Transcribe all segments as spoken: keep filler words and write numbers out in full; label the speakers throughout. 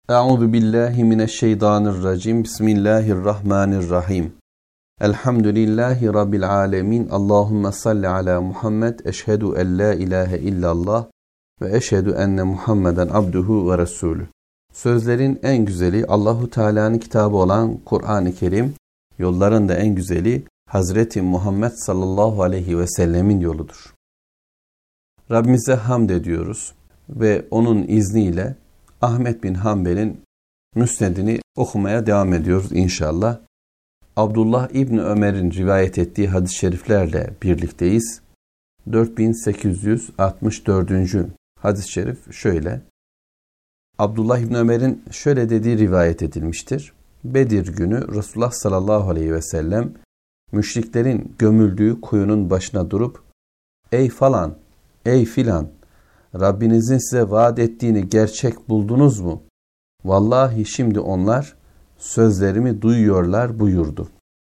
Speaker 1: Euzu billahi mineşşeytanirracim. Bismillahirrahmanirrahim. Elhamdülillahi rabbil alamin. Allahumme salli ala Muhammed. Eşhedü en la ilahe illallah ve eşhedü enne Muhammeden abduhu ve resulü. Sözlerin en güzeli Allahu Teala'nın kitabı olan Kur'an-ı Kerim, yolların da en güzeli Hazreti Muhammed sallallahu aleyhi ve sellemin yoludur. Rabbimize hamd ediyoruz ve onun izniyle Ahmed bin Hanbel'in müsnedini okumaya devam ediyoruz inşallah. Abdullah İbni Ömer'in rivayet ettiği hadis-i şeriflerle birlikteyiz. dört bin sekiz yüz altmış dördüncü hadis-i şerif şöyle. Abdullah İbni Ömer'in şöyle dediği rivayet edilmiştir. Bedir günü Resulullah sallallahu aleyhi ve sellem müşriklerin gömüldüğü kuyunun başına durup "Ey falan, ey filan, Rabbinizin size vaat ettiğini gerçek buldunuz mu? Vallahi şimdi onlar sözlerimi duyuyorlar" buyurdu.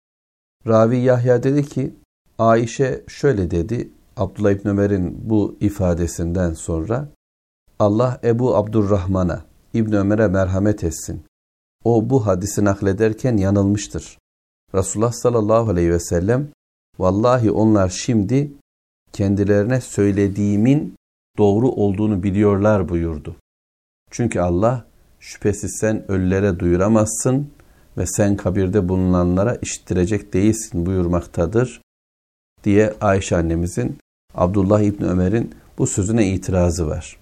Speaker 1: Ravi Yahya dedi ki, Ayşe şöyle dedi Abdullah İbni Ömer'in bu ifadesinden sonra: Allah Ebu Abdurrahman'a, İbni Ömer'e merhamet etsin. O bu hadisi naklederken yanılmıştır. Resulullah sallallahu aleyhi ve sellem, vallahi onlar şimdi kendilerine söylediğimin doğru olduğunu biliyorlar buyurdu. Çünkü Allah, şüphesiz sen ölülere duyuramazsın ve sen kabirde bulunanlara işittirecek değilsin buyurmaktadır diye Ayşe annemizin Abdullah İbni Ömer'in bu sözüne itirazı var.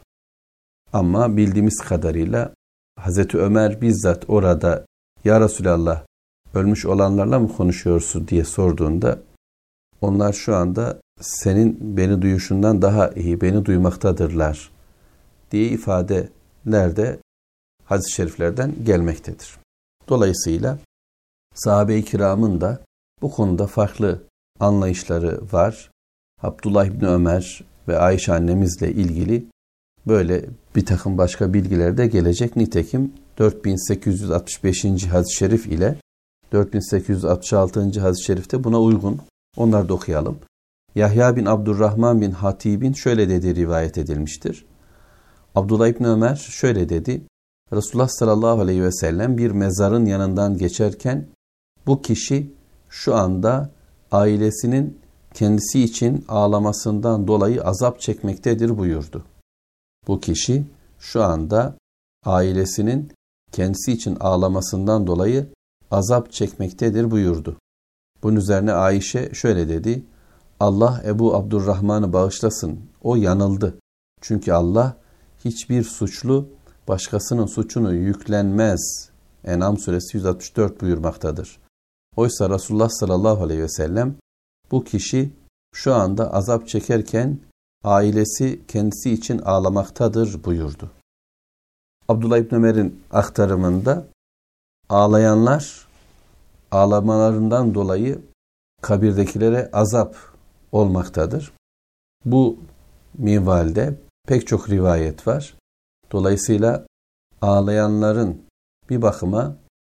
Speaker 1: Ama bildiğimiz kadarıyla Hazreti Ömer bizzat orada "Ya Resulallah, ölmüş olanlarla mı konuşuyorsun?" diye sorduğunda onlar şu anda senin beni duyuşundan daha iyi beni duymaktadırlar diye ifadeler de hadis-i şeriflerden gelmektedir. Dolayısıyla sahabe-i kiramın da bu konuda farklı anlayışları var. Abdullah İbni Ömer ve Ayşe annemizle ilgili böyle bir takım başka bilgiler de gelecek. Nitekim dört bin sekiz yüz altmış beşinci hadis-i şerif ile dört bin sekiz yüz altmış altıncı hadis-i şerifte buna uygun. Onları da okuyalım. Yahya bin Abdurrahman bin Hatib'in şöyle dediği rivayet edilmiştir. Abdullah İbni Ömer şöyle dedi. Resulullah sallallahu aleyhi ve sellem bir mezarın yanından geçerken bu kişi şu anda ailesinin kendisi için ağlamasından dolayı azap çekmektedir buyurdu. Bu kişi şu anda ailesinin kendisi için ağlamasından dolayı azap çekmektedir buyurdu. Bunun üzerine Ayşe şöyle dedi. Allah Ebu Abdurrahman'ı bağışlasın. O yanıldı. Çünkü Allah hiçbir suçlu başkasının suçunu yüklenmez. En'am suresi yüz altmış dört buyurmaktadır. Oysa Resulullah sallallahu aleyhi ve sellem bu kişi şu anda azap çekerken ailesi kendisi için ağlamaktadır buyurdu. Abdullah İbni Ömer'in aktarımında ağlayanlar ağlamalarından dolayı kabirdekilere azap olmaktadır. Bu minvalde pek çok rivayet var. Dolayısıyla ağlayanların bir bakıma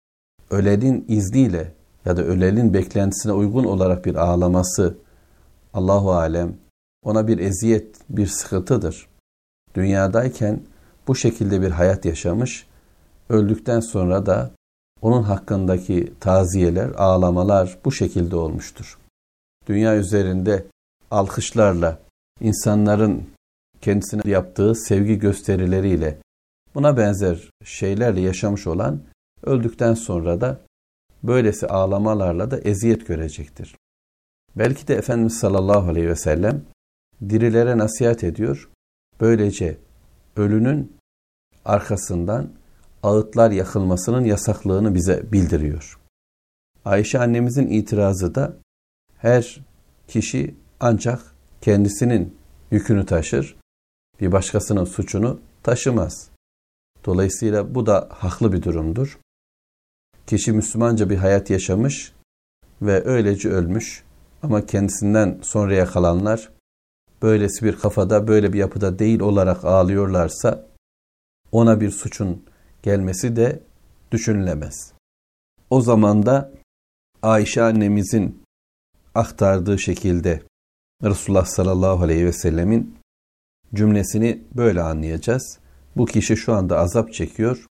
Speaker 1: ölenin izniyle ya da ölenin beklentisine uygun olarak bir ağlaması Allahu alem ona bir eziyet, bir sıkıntıdır. Dünyadayken bu şekilde bir hayat yaşamış, öldükten sonra da onun hakkındaki taziyeler, ağlamalar bu şekilde olmuştur. Dünya üzerinde alkışlarla, insanların kendisine yaptığı sevgi gösterileriyle, buna benzer şeylerle yaşamış olan, öldükten sonra da böylesi ağlamalarla da eziyet görecektir. Belki de Efendimiz sallallahu aleyhi ve sellem dirilere nasihat ediyor, böylece ölünün arkasından ağıtlar yakılmasının yasaklığını bize bildiriyor. Ayşe annemizin itirazı da her kişi ancak kendisinin yükünü taşır, bir başkasının suçunu taşımaz. Dolayısıyla bu da haklı bir durumdur. Kişi Müslümanca bir hayat yaşamış ve öylece ölmüş ama kendisinden sonraya kalanlar böylesi bir kafada, böyle bir yapıda değil olarak ağlıyorlarsa ona bir suçun gelmesi de düşünülemez. O zaman da Ayşe annemizin aktardığı şekilde Resulullah sallallahu aleyhi ve sellemin cümlesini böyle anlayacağız. Bu kişi şu anda azap çekiyor.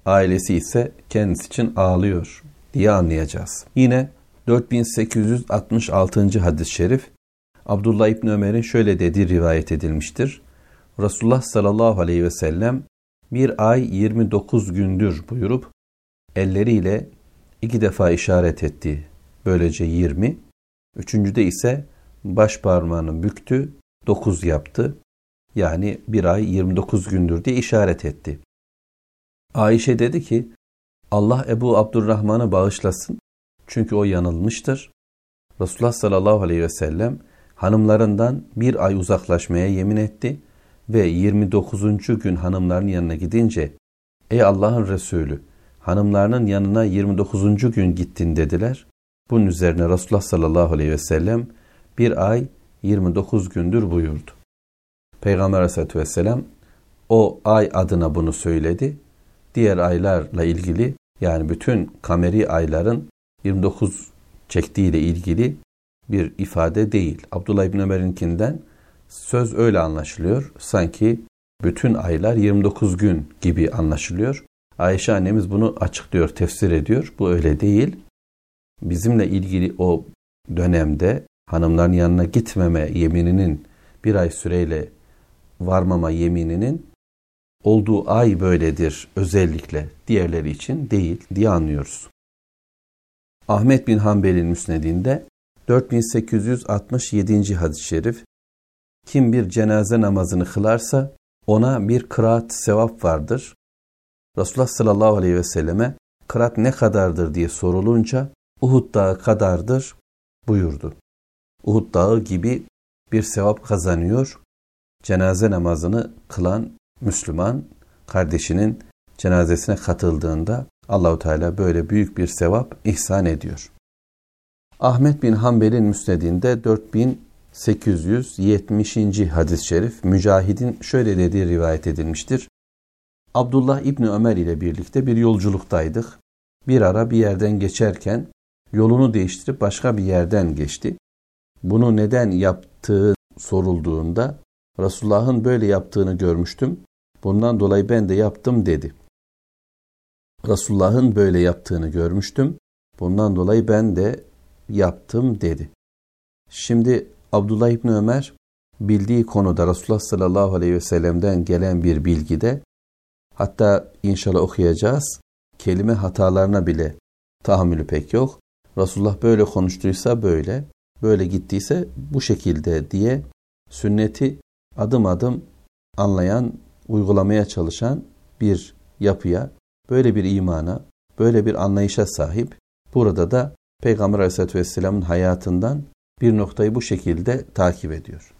Speaker 1: ailesi ise kendisi için ağlıyor diye anlayacağız. Yine dört bin sekiz yüz altmış altıncı hadis-i şerif Abdullah İbni Ömer'in şöyle dediği rivayet edilmiştir. Resulullah sallallahu aleyhi ve sellem bir ay yirmi dokuz gündür buyurup elleriyle iki defa işaret etti. Böylece yirmi. Üçüncüde ise baş parmağını büktü, dokuz yaptı. Yani bir ay yirmi dokuz gündür diye işaret etti. Ayşe dedi ki Allah Ebu Abdurrahman'ı bağışlasın çünkü o yanılmıştır. Resulullah sallallahu aleyhi ve sellem hanımlarından bir ay uzaklaşmaya yemin etti ve yirmi dokuzuncu gün hanımların yanına gidince ey Allah'ın Resulü hanımlarının yanına yirmi dokuzuncu gün gittin dediler. Bunun üzerine Resulullah sallallahu aleyhi ve sellem bir ay yirmi dokuz gündür buyurdu. Peygamber aleyhissalatü vesselam o ay adına bunu söyledi. Diğer aylarla ilgili yani bütün kameri ayların yirmi dokuz çektiğiyle ilgili bir ifade değil. Abdullah İbni Ömer'inkinden söz öyle anlaşılıyor. Sanki bütün aylar yirmi dokuz gün gibi anlaşılıyor. Ayşe annemiz bunu açıklıyor, tefsir ediyor. Bu öyle değil. Bizimle ilgili o dönemde hanımların yanına gitmeme yemininin bir ay süreyle varmama yemininin olduğu ay böyledir özellikle diğerleri için değil diye anlıyoruz. Ahmet bin Hanbel'in müsnedinde dört bin sekiz yüz altmış yedinci hadis-i şerif kim bir cenaze namazını kılarsa ona bir kıraat sevap vardır. Resulullah sallallahu aleyhi ve selleme kıraat ne kadardır diye sorulunca Uhud dağı kadardır buyurdu. Uhud dağı gibi bir sevap kazanıyor. Cenaze namazını kılan Müslüman kardeşinin cenazesine katıldığında Allahu Teala böyle büyük bir sevap ihsan ediyor. Ahmet bin Hanbel'in müsnedinde dört bin sekiz yüz yetmişinci hadis-i şerif Mücahid'in şöyle dediği rivayet edilmiştir. Abdullah İbni Ömer ile birlikte bir yolculuktaydık. Bir ara bir yerden geçerken yolunu değiştirip başka bir yerden geçti. Bunu neden yaptığı sorulduğunda Resulullah'ın böyle yaptığını görmüştüm. Bundan dolayı ben de yaptım dedi. Resulullah'ın böyle yaptığını görmüştüm. Bundan dolayı ben de yaptım dedi. Şimdi Abdullah İbni Ömer bildiği konuda Resulullah sallallahu aleyhi ve sellem'den gelen bir bilgide hatta inşallah okuyacağız kelime hatalarına bile tahammülü pek yok. Resulullah böyle konuştuysa böyle, böyle gittiyse bu şekilde diye sünneti adım adım anlayan, uygulamaya çalışan bir yapıya, böyle bir imana, böyle bir anlayışa sahip. Burada da Peygamber Aleyhisselatü Vesselam'ın hayatından bir noktayı bu şekilde takip ediyor.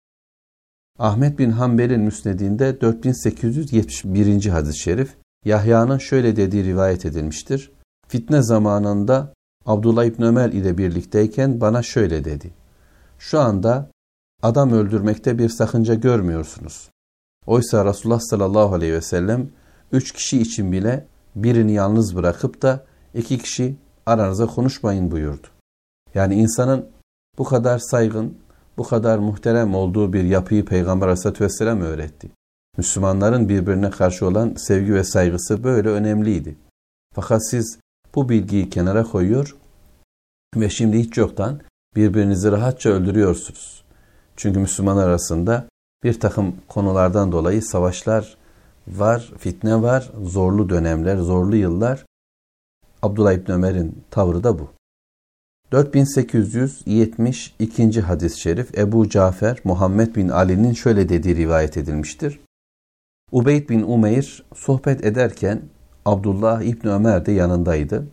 Speaker 1: Ahmet bin Hanbel'in müsnedinde dört bin sekiz yüz yetmiş birinci hadis-i şerif Yahya'nın şöyle dediği rivayet edilmiştir. Fitne zamanında Abdullah İbni Ömer ile birlikteyken bana şöyle dedi. Şu anda adam öldürmekte bir sakınca görmüyorsunuz. Oysa Resulullah sallallahu aleyhi ve sellem üç kişi için bile birini yalnız bırakıp da iki kişi aranıza konuşmayın buyurdu. Yani insanın bu kadar saygın, bu kadar muhterem olduğu bir yapıyı Peygamber Aleyhisselatü Vesselam öğretti. Müslümanların birbirine karşı olan sevgi ve saygısı böyle önemliydi. Fakat siz bu bilgiyi kenara koyuyor ve şimdi hiç yoktan birbirinizi rahatça öldürüyorsunuz. Çünkü Müslümanlar arasında bir takım konulardan dolayı savaşlar var, fitne var, zorlu dönemler, zorlu yıllar. Abdullah İbni Ömer'in tavrı da bu. dört bin sekiz yüz yetmiş ikinci hadis-i şerif Ebu Cafer Muhammed bin Ali'nin şöyle dediği rivayet edilmiştir. Ubeyd bin Umeyr sohbet ederken Abdullah İbni Ömer de yanındaydı.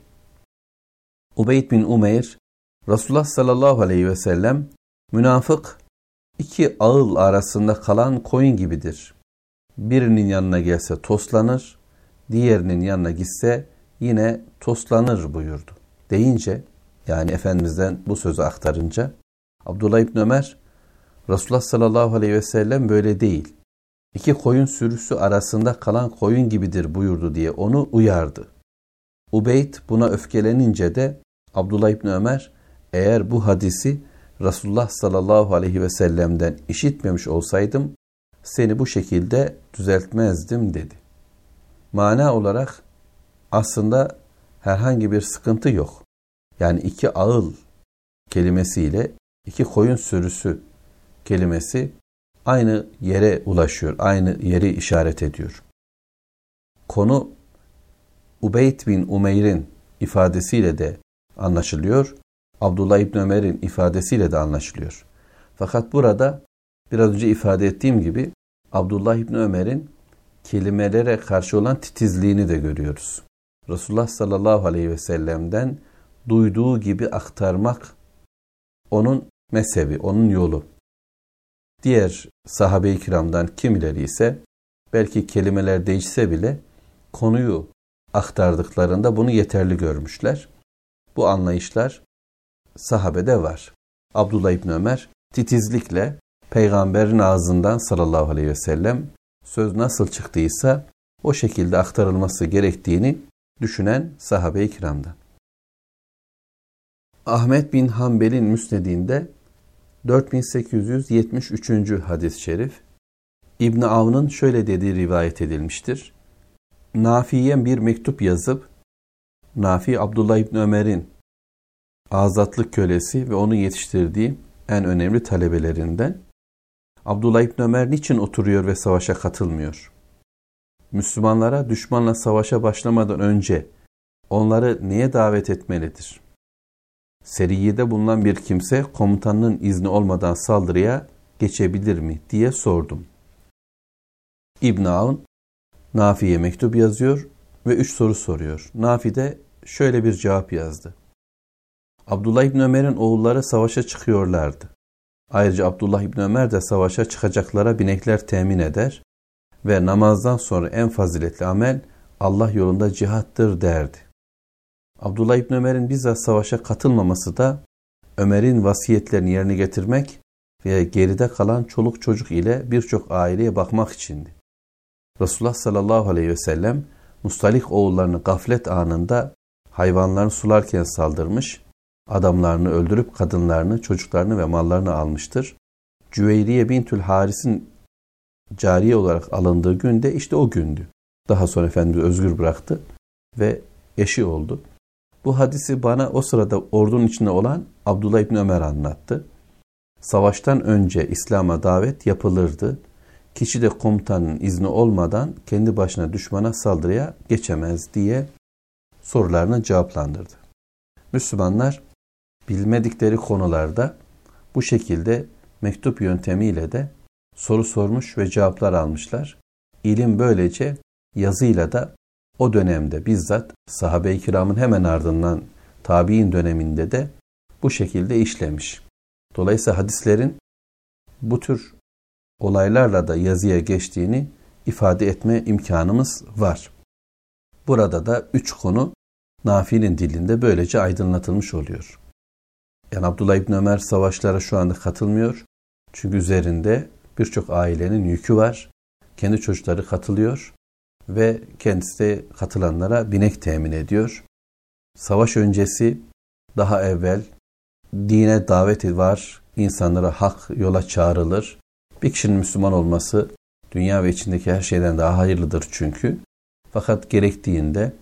Speaker 1: Ubeyd bin Umeyr, Resulullah sallallahu aleyhi ve sellem, münafık iki ağıl arasında kalan koyun gibidir. Birinin yanına gelse toslanır, diğerinin yanına gitse yine toslanır buyurdu. Deyince, yani Efendimiz'den bu sözü aktarınca, Abdullah İbni Ömer, Resulullah sallallahu aleyhi ve sellem böyle değil. İki koyun sürüsü arasında kalan koyun gibidir buyurdu diye onu uyardı. Ubeyd buna öfkelenince de Abdullah İbni Ömer, eğer bu hadisi Resulullah sallallahu aleyhi ve sellem'den işitmemiş olsaydım, seni bu şekilde düzeltmezdim dedi. Mana olarak aslında herhangi bir sıkıntı yok. Yani iki ağıl kelimesiyle iki koyun sürüsü kelimesi aynı yere ulaşıyor, aynı yeri işaret ediyor. Konu Ubeyd bin Umeyr'in ifadesiyle de anlaşılıyor, Abdullah İbni Ömer'in ifadesiyle de anlaşılıyor. Fakat burada biraz önce ifade ettiğim gibi Abdullah İbni Ömer'in kelimelere karşı olan titizliğini de görüyoruz. Resulullah sallallahu aleyhi ve sellem'den duyduğu gibi aktarmak onun mezhebi, onun yolu. Diğer sahabe-i kiramdan kimileri ise belki kelimeler değişse bile konuyu aktardıklarında bunu yeterli görmüşler. Bu anlayışlar sahabede var. Abdullah İbni Ömer titizlikle Peygamberin ağzından sallallahu aleyhi ve sellem söz nasıl çıktıysa o şekilde aktarılması gerektiğini düşünen sahabe-i kiramdan. Ahmet bin Hanbel'in müsnedinde dört bin sekiz yüz yetmiş üçüncü hadis-i şerif İbn Avn'ın şöyle dediği rivayet edilmiştir. Nafi'ye bir mektup yazıp, Nafi Abdullah İbni Ömer'in azatlık kölesi ve onu yetiştirdiği en önemli talebelerinden. Abdullah İbni Ömer niçin oturuyor ve savaşa katılmıyor? Müslümanlara düşmanla savaşa başlamadan önce onları neye davet etmelidir? Seriyede bulunan bir kimse komutanının izni olmadan saldırıya geçebilir mi diye sordum. İbn Avn Nafi'ye mektup yazıyor ve üç soru soruyor. Nafi de şöyle bir cevap yazdı. Abdullah İbni Ömer'in oğulları savaşa çıkıyorlardı. Ayrıca Abdullah İbni Ömer de savaşa çıkacaklara binekler temin eder ve namazdan sonra en faziletli amel Allah yolunda cihattır derdi. Abdullah İbni Ömer'in bizzat savaşa katılmaması da Ömer'in vasiyetlerini yerine getirmek ve geride kalan çoluk çocuk ile birçok aileye bakmak içindi. Resulullah sallallahu aleyhi ve sellem Mustalik oğullarını gaflet anında hayvanlarını sularken saldırmış, adamlarını öldürüp kadınlarını, çocuklarını ve mallarını almıştır. Cüveyriye bintül Haris'in cariye olarak alındığı günde işte o gündü. Daha sonra Efendimiz özgür bıraktı ve eşi oldu. Bu hadisi bana o sırada ordunun içinde olan Abdullah İbni Ömer anlattı. Savaştan önce İslam'a davet yapılırdı. Kişi de komutanın izni olmadan kendi başına düşmana saldırıya geçemez diye sorularını cevaplandırdı. Müslümanlar bilmedikleri konularda bu şekilde mektup yöntemiyle de soru sormuş ve cevaplar almışlar. İlim böylece yazıyla da o dönemde bizzat sahabe-i kiramın hemen ardından tabi'in döneminde de bu şekilde işlemiş. Dolayısıyla hadislerin bu tür olaylarla da yazıya geçtiğini ifade etme imkanımız var. Burada da üç konu Nafi'nin dilinde böylece aydınlatılmış oluyor. Yani Abdullah İbni Ömer savaşlara şu anda katılmıyor. Çünkü üzerinde birçok ailenin yükü var. Kendi çocukları katılıyor ve kendisi de katılanlara binek temin ediyor. Savaş öncesi daha evvel dine daveti var. İnsanlara hak yola çağrılır. Bir kişinin Müslüman olması dünya ve içindeki her şeyden daha hayırlıdır çünkü. Fakat gerektiğinde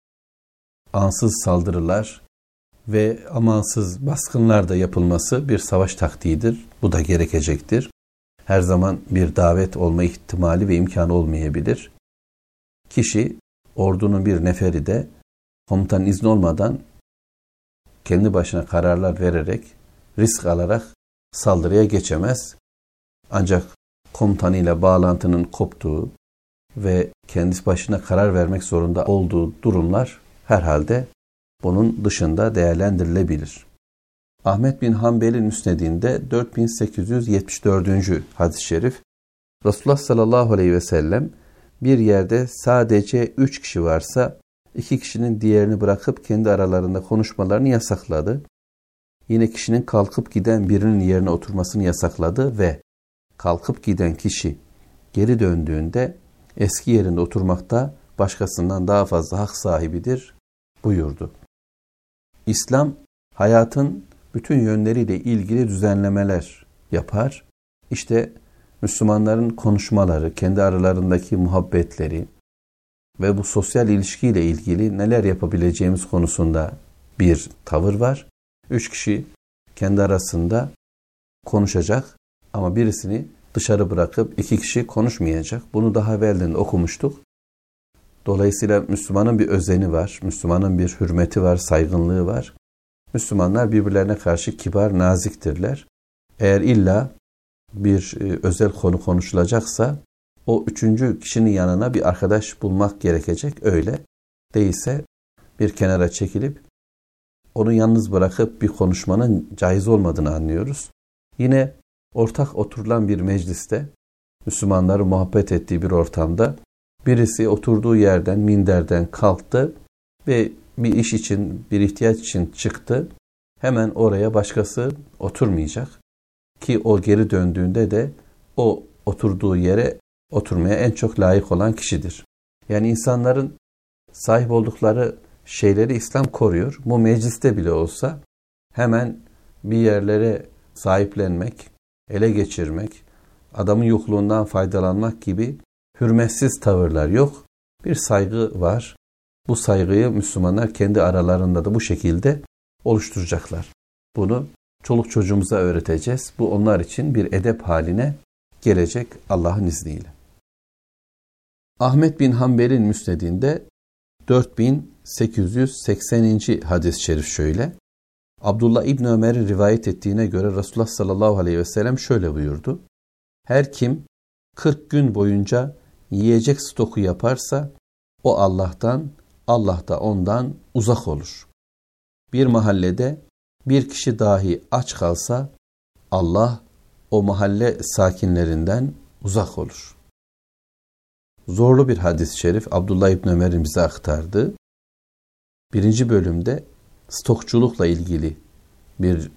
Speaker 1: ansız saldırılar ve amansız baskınlar da yapılması bir savaş taktiğidir. Bu da gerekecektir. Her zaman bir davet olma ihtimali ve imkanı olmayabilir. Kişi ordunun bir neferi de komutanın izni olmadan kendi başına kararlar vererek, risk alarak saldırıya geçemez. Ancak komutanıyla bağlantının koptuğu ve kendisi başına karar vermek zorunda olduğu durumlar herhalde bunun dışında değerlendirilebilir. Ahmet bin Hanbel'in müsnedinde dört bin sekiz yüz yetmiş dördüncü hadis-i şerif Resulullah sallallahu aleyhi ve sellem bir yerde sadece üç kişi varsa iki kişinin diğerini bırakıp kendi aralarında konuşmalarını yasakladı. Yine kişinin kalkıp giden birinin yerine oturmasını yasakladı ve kalkıp giden kişi geri döndüğünde eski yerinde oturmakta başkasından daha fazla hak sahibidir buyurdu. İslam hayatın bütün yönleriyle ilgili düzenlemeler yapar. İşte Müslümanların konuşmaları, kendi aralarındaki muhabbetleri ve bu sosyal ilişkiyle ilgili neler yapabileceğimiz konusunda bir tavır var. Üç kişi kendi arasında konuşacak ama birisini dışarı bırakıp iki kişi konuşmayacak. Bunu daha evvelden okumuştuk. Dolayısıyla Müslümanın bir özeni var, Müslümanın bir hürmeti var, saygınlığı var. Müslümanlar birbirlerine karşı kibar, naziktirler. Eğer illa bir özel konu konuşulacaksa o üçüncü kişinin yanına bir arkadaş bulmak gerekecek. Öyle değilse bir kenara çekilip onu yalnız bırakıp bir konuşmanın caiz olmadığını anlıyoruz. Yine ortak oturulan bir mecliste, Müslümanların muhabbet ettiği bir ortamda birisi oturduğu yerden, minderden kalktı ve bir iş için, bir ihtiyaç için çıktı. Hemen oraya başkası oturmayacak ki o geri döndüğünde de o oturduğu yere oturmaya en çok layık olan kişidir. Yani insanların sahip oldukları şeyleri İslam koruyor. Bu mecliste bile olsa hemen bir yerlere sahiplenmek, ele geçirmek, adamın yokluğundan faydalanmak gibi hürmetsiz tavırlar yok. Bir saygı var. Bu saygıyı Müslümanlar kendi aralarında da bu şekilde oluşturacaklar. Bunu çoluk çocuğumuza öğreteceğiz. Bu onlar için bir edep haline gelecek Allah'ın izniyle. Ahmet bin Hanbel'in müsnedinde dört bin sekiz yüz sekseninci hadis-i şerif şöyle. Abdullah İbni Ömer'in rivayet ettiğine göre Resulullah sallallahu aleyhi ve sellem şöyle buyurdu. Her kim kırk gün boyunca yiyecek stoku yaparsa o Allah'tan, Allah da ondan uzak olur. Bir mahallede bir kişi dahi aç kalsa Allah o mahalle sakinlerinden uzak olur. Zorlu bir hadis-i şerif Abdullah İbni Ömer'in bize aktardığı. Birinci bölümde stokçulukla ilgili bir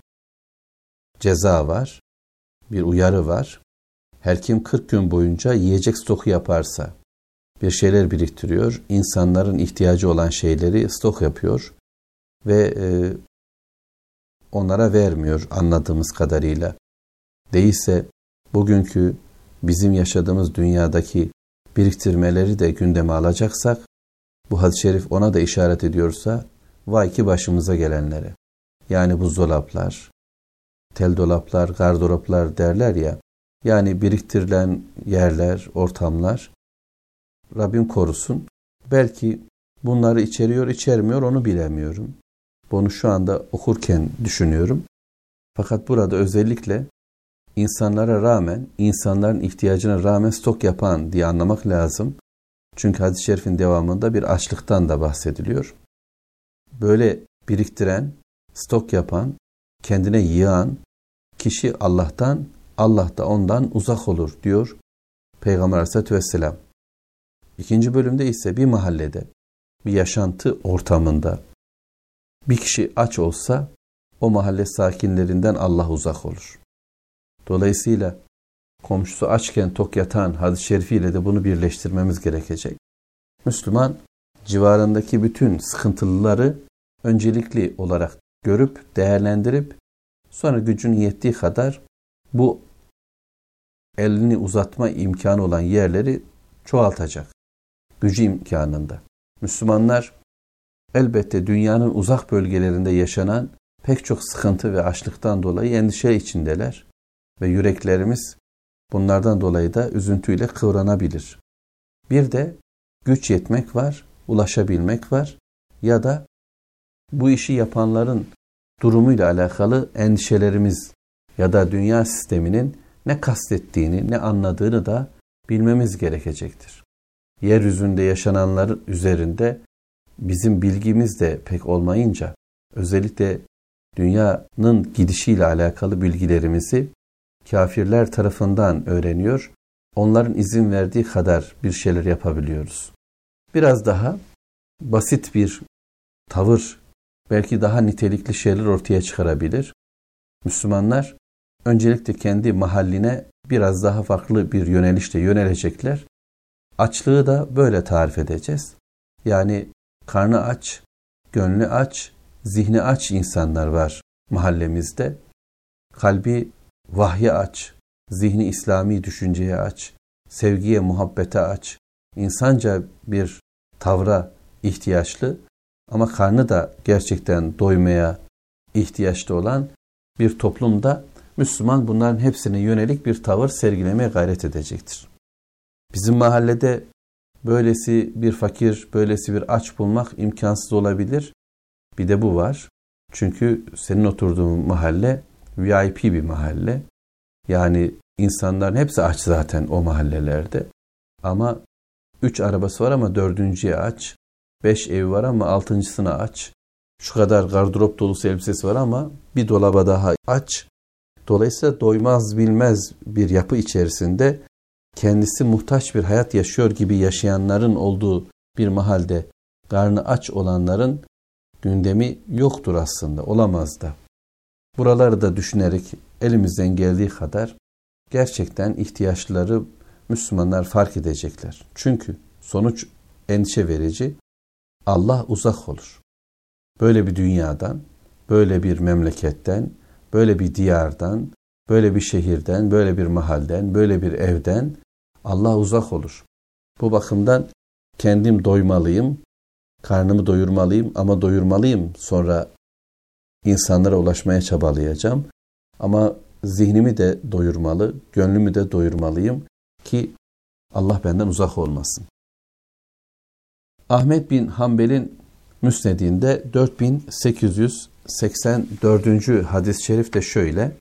Speaker 1: ceza var, bir uyarı var. Her kim kırk gün boyunca yiyecek stoku yaparsa, bir şeyler biriktiriyor, insanların ihtiyacı olan şeyleri stok yapıyor ve e, onlara vermiyor anladığımız kadarıyla. Değilse bugünkü bizim yaşadığımız dünyadaki biriktirmeleri de gündeme alacaksak, bu hadis-i şerif ona da işaret ediyorsa, vay ki başımıza gelenlere. Yani buzdolaplar, tel dolaplar, gardıroplar derler ya, yani biriktirilen yerler, ortamlar, Rabbim korusun. Belki bunları içeriyor, içermiyor onu bilemiyorum. Bunu şu anda okurken düşünüyorum. Fakat burada özellikle insanlara rağmen, insanların ihtiyacına rağmen stok yapan diye anlamak lazım. Çünkü hadis-i şerifin devamında bir açlıktan da bahsediliyor. Böyle biriktiren, stok yapan, kendine yığan kişi Allah'tan, Allah da ondan uzak olur diyor Peygamber Aleyhisselatü Vesselam. İkinci bölümde ise bir mahallede, bir yaşantı ortamında bir kişi aç olsa o mahalle sakinlerinden Allah uzak olur. Dolayısıyla komşusu açken tok yatan hadis-i şerifiyle de bunu birleştirmemiz gerekecek. Müslüman civarındaki bütün sıkıntılıları öncelikli olarak görüp, değerlendirip sonra gücün yettiği kadar bu elini uzatma imkanı olan yerleri çoğaltacak. Gücü imkanında. Müslümanlar elbette dünyanın uzak bölgelerinde yaşanan pek çok sıkıntı ve açlıktan dolayı endişe içindeler ve yüreklerimiz bunlardan dolayı da üzüntüyle kıvranabilir. Bir de güç yetmek var, ulaşabilmek var ya da bu işi yapanların durumuyla alakalı endişelerimiz ya da dünya sisteminin ne kastettiğini, ne anladığını da bilmemiz gerekecektir. Yeryüzünde yaşananlar üzerinde bizim bilgimiz de pek olmayınca, özellikle dünyanın gidişiyle alakalı bilgilerimizi kafirler tarafından öğreniyor, onların izin verdiği kadar bir şeyler yapabiliyoruz. Biraz daha basit bir tavır, belki daha nitelikli şeyler ortaya çıkarabilir. Müslümanlar öncelikle kendi mahalline biraz daha farklı bir yönelişle yönelecekler. Açlığı da böyle tarif edeceğiz. Yani karnı aç, gönlü aç, zihni aç insanlar var mahallemizde. Kalbi vahye aç, zihni İslami düşünceye aç, sevgiye, muhabbete aç, insanca bir tavra ihtiyaçlı ama karnı da gerçekten doymaya ihtiyaçlı olan bir toplumda Müslüman bunların hepsine yönelik bir tavır sergilemeye gayret edecektir. Bizim mahallede böylesi bir fakir, böylesi bir aç bulmak imkansız olabilir. Bir de bu var. Çünkü senin oturduğun mahalle V I P bir mahalle. Yani insanların hepsi aç zaten o mahallelerde. Ama üç arabası var ama dördüncüye aç. Beş evi var ama altıncısına aç. Şu kadar gardırop dolusu elbisesi var ama bir dolaba daha aç. Dolayısıyla doymaz bilmez bir yapı içerisinde kendisi muhtaç bir hayat yaşıyor gibi yaşayanların olduğu bir mahalde karnı aç olanların gündemi yoktur aslında, olamaz da. Buraları da düşünerek elimizden geldiği kadar gerçekten ihtiyaçları Müslümanlar fark edecekler. Çünkü sonuç endişe verici, Allah uzak olur. Böyle bir dünyadan, böyle bir memleketten, böyle bir diyardan, böyle bir şehirden, böyle bir mahalden, böyle bir evden Allah uzak olur. Bu bakımdan kendim doymalıyım, karnımı doyurmalıyım ama doyurmalıyım. Sonra insanlara ulaşmaya çabalayacağım. Ama zihnimi de doyurmalı, gönlümü de doyurmalıyım ki Allah benden uzak olmasın. Ahmet bin Hanbel'in Müsned'inde dört bin sekiz yüz seksen dördüncü hadis-i şerif de şöyle.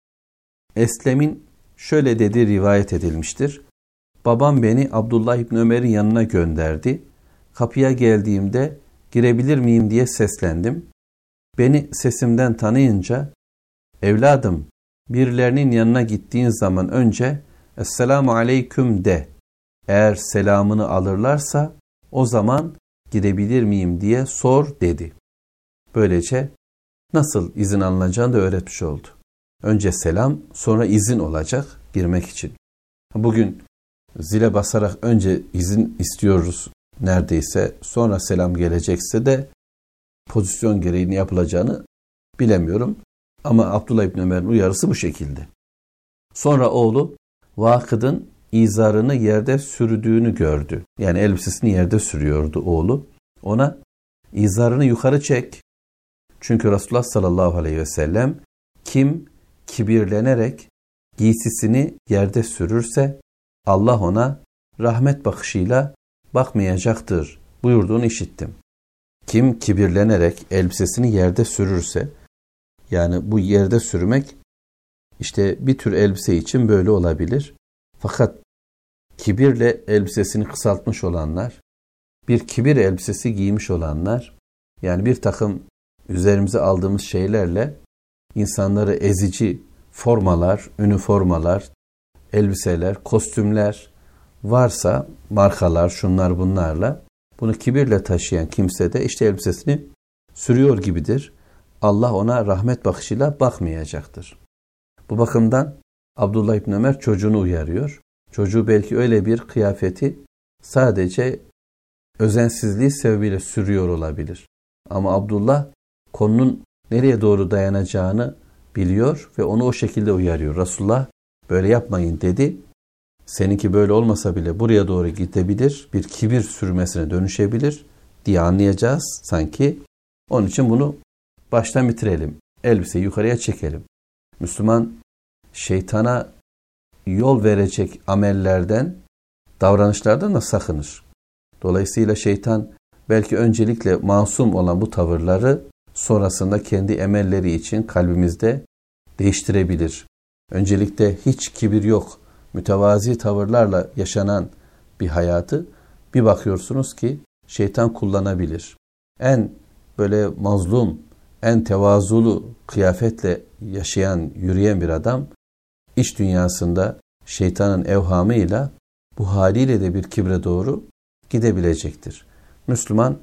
Speaker 1: Eslem'in şöyle dediği rivayet edilmiştir. Babam beni Abdullah İbni Ömer'in yanına gönderdi. Kapıya geldiğimde girebilir miyim diye seslendim. Beni sesimden tanıyınca, evladım birilerinin yanına gittiğin zaman önce Esselamu Aleyküm de. Eğer selamını alırlarsa o zaman gidebilir miyim diye sor dedi. Böylece nasıl izin alınacağını da öğretmiş oldu. Önce selam, sonra izin olacak girmek için. Bugün zile basarak önce izin istiyoruz neredeyse, sonra selam gelecekse de pozisyon gereğini yapılacağını bilemiyorum. Ama Abdullah İbni Ömer'in uyarısı bu şekilde. Sonra oğlu Vakıd'ın izarını yerde sürdüğünü gördü. Yani elbisesini yerde sürüyordu oğlu. Ona izarını yukarı çek. Çünkü Resulullah sallallahu aleyhi ve sellem kim kibirlenerek giysisini yerde sürürse Allah ona rahmet bakışıyla bakmayacaktır buyurduğunu işittim. Kim kibirlenerek elbisesini yerde sürürse, yani bu yerde sürmek işte bir tür elbise için böyle olabilir. Fakat kibirle elbisesini kısaltmış olanlar, bir kibir elbisesi giymiş olanlar, yani bir takım üzerimize aldığımız şeylerle insanları ezici formalar, üniformalar, elbiseler, kostümler varsa, markalar, şunlar bunlarla, bunu kibirle taşıyan kimse de işte elbisesini sürüyor gibidir. Allah ona rahmet bakışıyla bakmayacaktır. Bu bakımdan Abdullah İbni Ömer çocuğunu uyarıyor. Çocuğu belki öyle bir kıyafeti sadece özensizliği sebebiyle sürüyor olabilir. Ama Abdullah konunun nereye doğru dayanacağını biliyor ve onu o şekilde uyarıyor. Resulullah böyle yapmayın dedi. Seninki böyle olmasa bile buraya doğru gidebilir, bir kibir sürmesine dönüşebilir diye anlayacağız sanki. Onun için bunu baştan bitirelim. Elbiseyi yukarıya çekelim. Müslüman şeytana yol verecek amellerden, davranışlardan da sakınır. Dolayısıyla şeytan belki öncelikle masum olan bu tavırları sonrasında kendi emelleri için kalbimizde değiştirebilir. Öncelikle hiç kibir yok, mütevazi tavırlarla yaşanan bir hayatı bir bakıyorsunuz ki şeytan kullanabilir. En böyle mazlum, en tevazulu kıyafetle yaşayan, yürüyen bir adam iç dünyasında şeytanın evhamıyla bu haliyle de bir kibre doğru gidebilecektir. Müslüman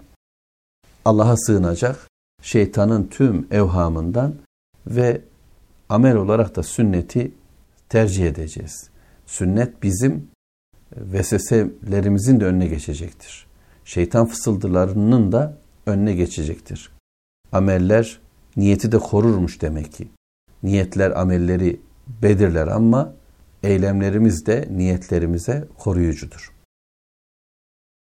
Speaker 1: Allah'a sığınacak, şeytanın tüm evhamından ve amel olarak da sünneti tercih edeceğiz. Sünnet bizim vesveselerimizin de önüne geçecektir. Şeytan fısıldılarının da önüne geçecektir. Ameller niyeti de korurmuş demek ki. Niyetler amelleri belirler ama eylemlerimiz de niyetlerimize koruyucudur.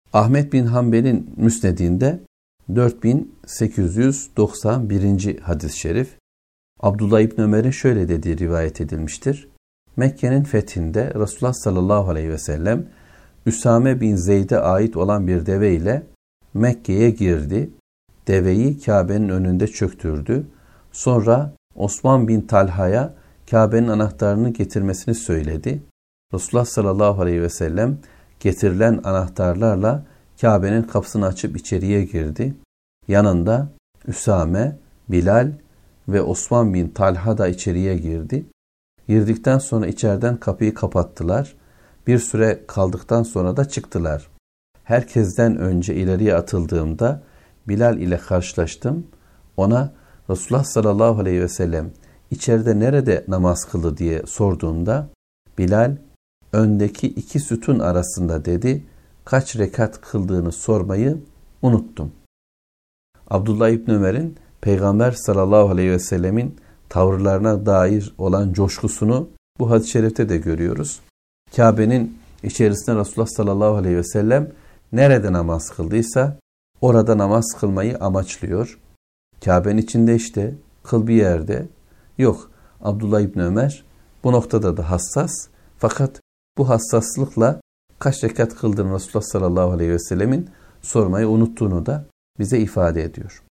Speaker 1: Ahmet bin Hanbel'in Müsned'inde dört bin sekiz yüz doksan birinci hadis-i şerif, Abdullah İbni Ömer'in şöyle dediği rivayet edilmiştir. Mekke'nin fethinde Resulullah sallallahu aleyhi ve sellem Üsame bin Zeyd'e ait olan bir deve ile Mekke'ye girdi. Deveyi Kabe'nin önünde çöktürdü. Sonra Osman bin Talha'ya Kabe'nin anahtarını getirmesini söyledi. Resulullah sallallahu aleyhi ve sellem getirilen anahtarlarla Kabe'nin kapısını açıp içeriye girdi. Yanında Üsame, Bilal ve Osman bin Talha da içeriye girdi. Girdikten sonra içeriden kapıyı kapattılar. Bir süre kaldıktan sonra da çıktılar. Herkesten önce ileriye atıldığımda Bilal ile karşılaştım. Ona Resulullah sallallahu aleyhi ve sellem içeride nerede namaz kıldı diye sorduğumda Bilal öndeki iki sütun arasında dedi. Kaç rekat kıldığını sormayı unuttum. Abdullah İbni Ömer'in Peygamber sallallahu aleyhi ve sellemin tavırlarına dair olan coşkusunu bu hadis-i şerifte de görüyoruz. Kabe'nin içerisinde Resulullah sallallahu aleyhi ve sellem nerede namaz kıldıysa orada namaz kılmayı amaçlıyor. Kabe'nin içinde işte kıl bir yerde yok. Abdullah İbni Ömer bu noktada da hassas, fakat bu hassaslıkla kaç rekat kıldığını Resulullah sallallahu aleyhi ve sellemin sormayı unuttuğunu da bize ifade ediyor.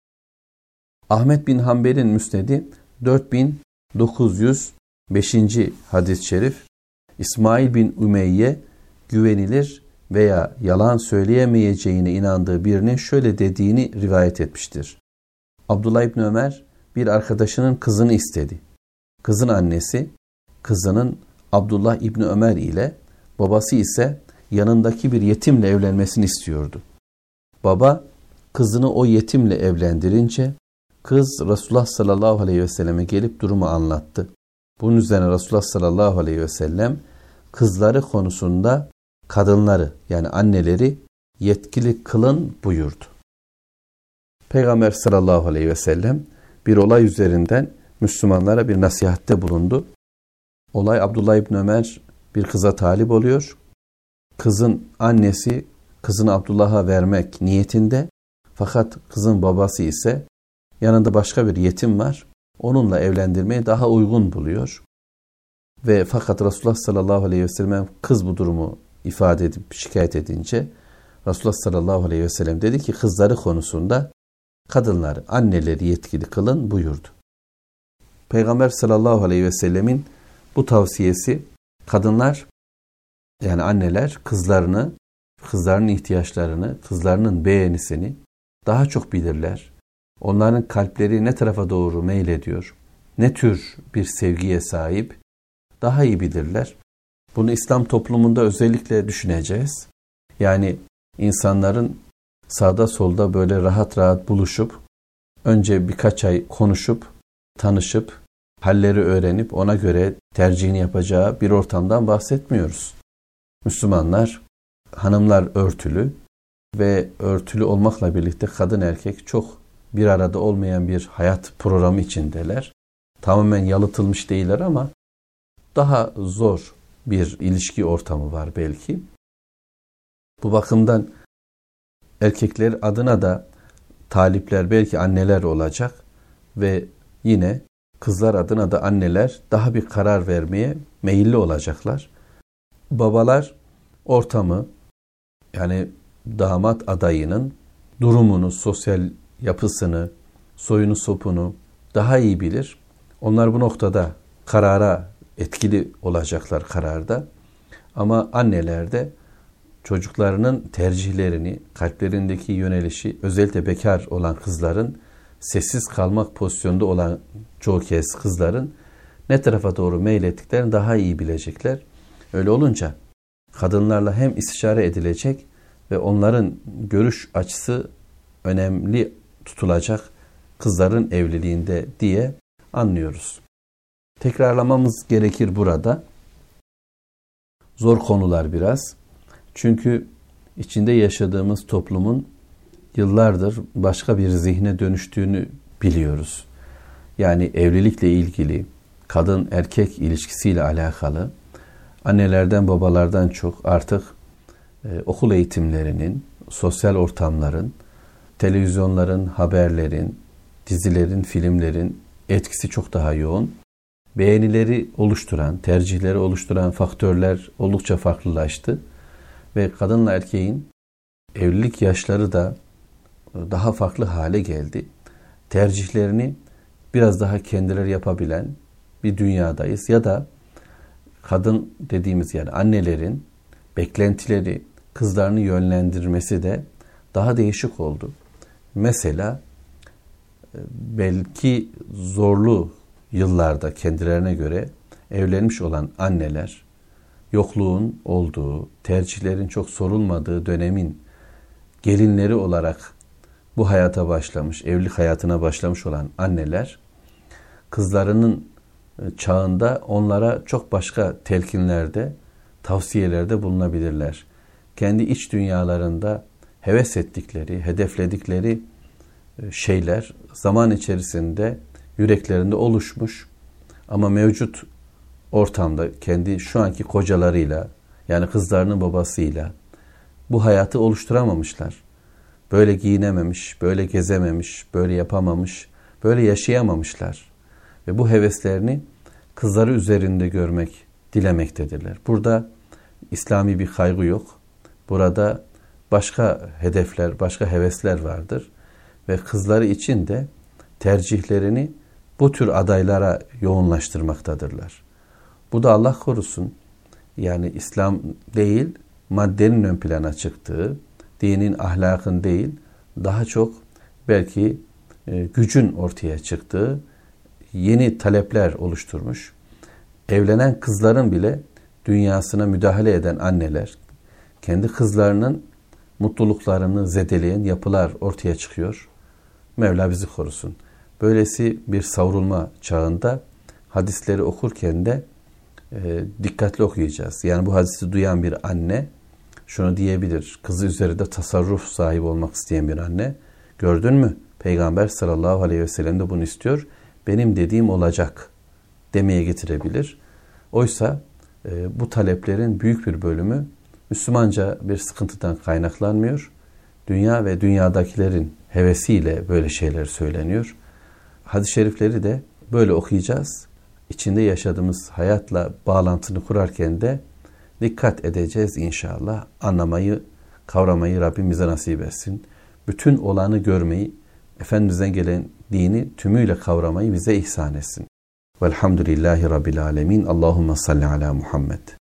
Speaker 1: Ahmet bin Hanbel'in Müsned'i dört bin dokuz yüz beşinci hadis-i şerif, İsmail bin Ümeyye güvenilir veya yalan söyleyemeyeceğine inandığı birinin şöyle dediğini rivayet etmiştir. Abdullah İbni Ömer bir arkadaşının kızını istedi. Kızın annesi kızının Abdullah İbni Ömer ile, babası ise yanındaki bir yetimle evlenmesini istiyordu. Baba kızını o yetimle evlendirince kız Resulullah sallallahu aleyhi ve selleme gelip durumu anlattı. Bunun üzerine Resulullah sallallahu aleyhi ve sellem kızları konusunda kadınları yani anneleri yetkili kılın buyurdu. Peygamber sallallahu aleyhi ve sellem bir olay üzerinden Müslümanlara bir nasihatte bulundu. Olay, Abdullah İbni Ömer bir kıza talip oluyor. Kızın annesi kızını Abdullah'a vermek niyetinde, fakat kızın babası ise yanında başka bir yetim var. Onunla evlendirmeyi daha uygun buluyor. Ve fakat Resulullah sallallahu aleyhi ve sellem kız bu durumu ifade edip şikayet edince Resulullah sallallahu aleyhi ve sellem dedi ki kızları konusunda kadınları, anneleri yetkili kılın buyurdu. Peygamber sallallahu aleyhi ve sellemin bu tavsiyesi, kadınlar yani anneler kızlarını, kızlarının ihtiyaçlarını, kızlarının beğenisini daha çok bilirler. Onların kalpleri ne tarafa doğru meylediyor, ne tür bir sevgiye sahip daha iyi bilirler. Bunu İslam toplumunda özellikle düşüneceğiz. Yani insanların sağda solda böyle rahat rahat buluşup, önce birkaç ay konuşup, tanışıp, halleri öğrenip ona göre tercihini yapacağı bir ortamdan bahsetmiyoruz. Müslümanlar, hanımlar örtülü ve örtülü olmakla birlikte kadın erkek çok bir arada olmayan bir hayat programı içindeler. Tamamen yalıtılmış değiller ama daha zor bir ilişki ortamı var belki. Bu bakımdan erkekler adına da talipler belki anneler olacak ve yine kızlar adına da anneler daha bir karar vermeye meyilli olacaklar. Babalar ortamı, yani damat adayının durumunu, sosyal yapısını, soyunu sopunu daha iyi bilir. Onlar bu noktada karara etkili olacaklar kararda. Ama anneler de çocuklarının tercihlerini, kalplerindeki yönelişi, özellikle bekar olan kızların, sessiz kalmak pozisyonda olan çoğu kez kızların ne tarafa doğru meylettiklerini daha iyi bilecekler. Öyle olunca kadınlarla hem istişare edilecek ve onların görüş açısı önemli tutulacak kızların evliliğinde diye anlıyoruz. Tekrarlamamız gerekir burada. Zor konular biraz. Çünkü içinde yaşadığımız toplumun yıllardır başka bir zihne dönüştüğünü biliyoruz. Yani evlilikle ilgili, kadın erkek ilişkisiyle alakalı annelerden babalardan çok artık e, okul eğitimlerinin, sosyal ortamların, televizyonların, haberlerin, dizilerin, filmlerin etkisi çok daha yoğun. Beğenileri oluşturan, tercihleri oluşturan faktörler oldukça farklılaştı. Ve kadınla erkeğin evlilik yaşları da daha farklı hale geldi. Tercihlerini biraz daha kendileri yapabilen bir dünyadayız. Ya da kadın dediğimiz yani annelerin beklentileri, kızlarını yönlendirmesi de daha değişik oldu. Mesela belki zorlu yıllarda kendilerine göre evlenmiş olan anneler, yokluğun olduğu, tercihlerin çok sorulmadığı dönemin gelinleri olarak bu hayata başlamış, evlilik hayatına başlamış olan anneler, kızlarının çağında onlara çok başka telkinlerde, tavsiyelerde bulunabilirler. Kendi iç dünyalarında heves ettikleri, hedefledikleri şeyler zaman içerisinde yüreklerinde oluşmuş ama mevcut ortamda kendi şu anki kocalarıyla, yani kızlarının babasıyla bu hayatı oluşturamamışlar. Böyle giyinememiş, böyle gezememiş, böyle yapamamış, böyle yaşayamamışlar. Ve bu heveslerini kızları üzerinde görmek, dilemektedirler. Burada İslami bir kaygı yok. Burada başka hedefler, başka hevesler vardır. Ve kızları için de tercihlerini bu tür adaylara yoğunlaştırmaktadırlar. Bu da Allah korusun, yani İslam değil, maddenin ön plana çıktığı, dinin, ahlakın değil, daha çok belki e, gücün ortaya çıktığı yeni talepler oluşturmuş. Evlenen kızların bile dünyasına müdahale eden anneler, kendi kızlarının mutluluklarını zedeleyen yapılar ortaya çıkıyor. Mevla bizi korusun. Böylesi bir savrulma çağında hadisleri okurken de e, dikkatli okuyacağız. Yani bu hadisi duyan bir anne şunu diyebilir. Kızı üzerinde tasarruf sahibi olmak isteyen bir anne. Gördün mü? Peygamber sallallahu aleyhi ve sellem de bunu istiyor. Benim dediğim olacak demeye getirebilir. Oysa e, bu taleplerin büyük bir bölümü Müslümanca bir sıkıntıdan kaynaklanmıyor. Dünya ve dünyadakilerin hevesiyle böyle şeyler söyleniyor. Hadis-i şerifleri de böyle okuyacağız. İçinde yaşadığımız hayatla bağlantını kurarken de dikkat edeceğiz inşallah. Anlamayı, kavramayı Rabbim bize nasip etsin. Bütün olanı görmeyi, Efendimiz'den gelen dini tümüyle kavramayı bize ihsan etsin. Velhamdülillahi Rabbil alemin. Allahümme salli ala Muhammed.